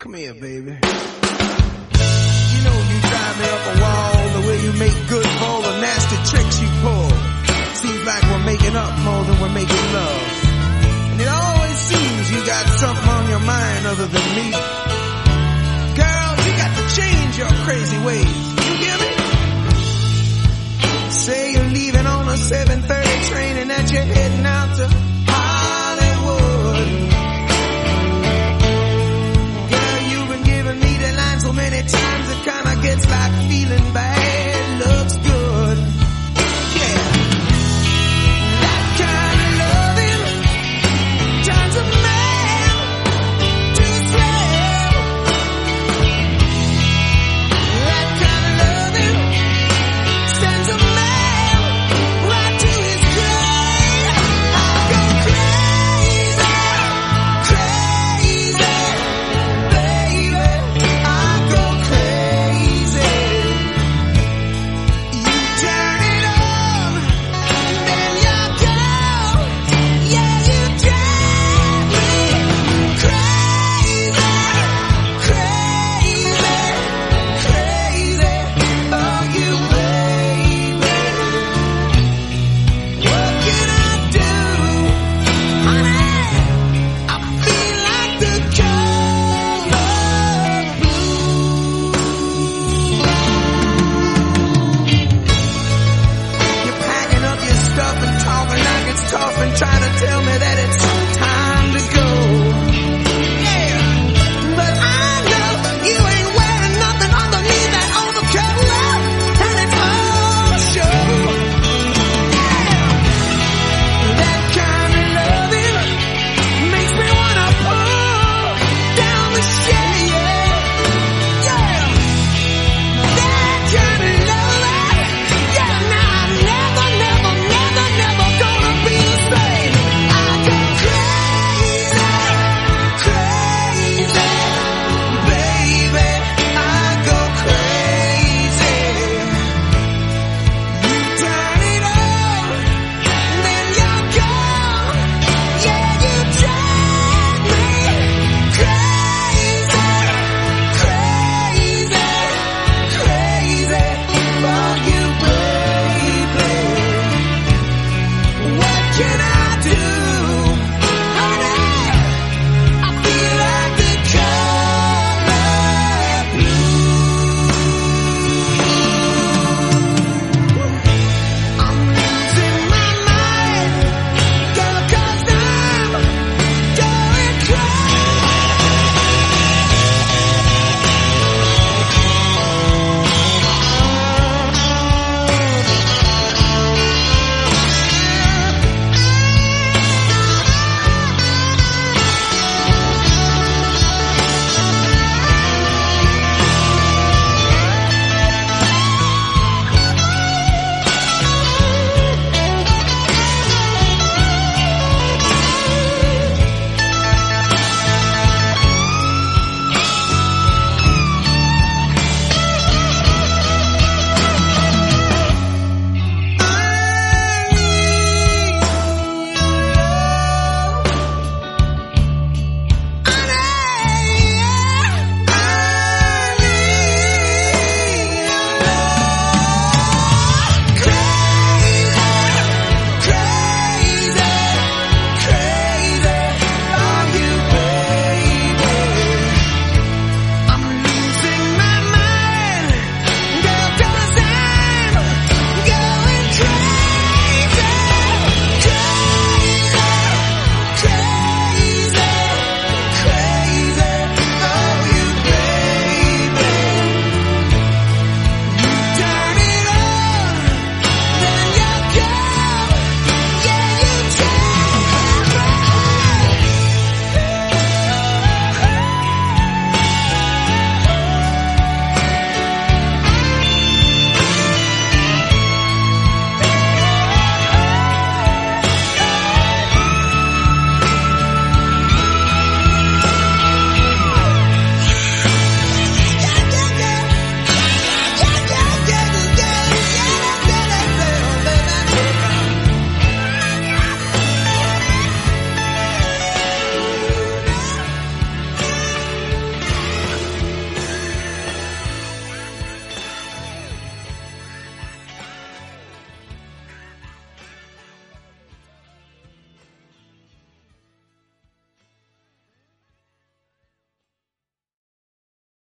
Come here, baby. You know you drive me up a wall, the way you make good for all the nasty tricks you pull. Seems like we're making up more than we're making love. And it always seems you got something on your mind other than me. Girl, you got to change your crazy ways. You hear me? Say you're leaving on a 7:30 train and that you're heading out to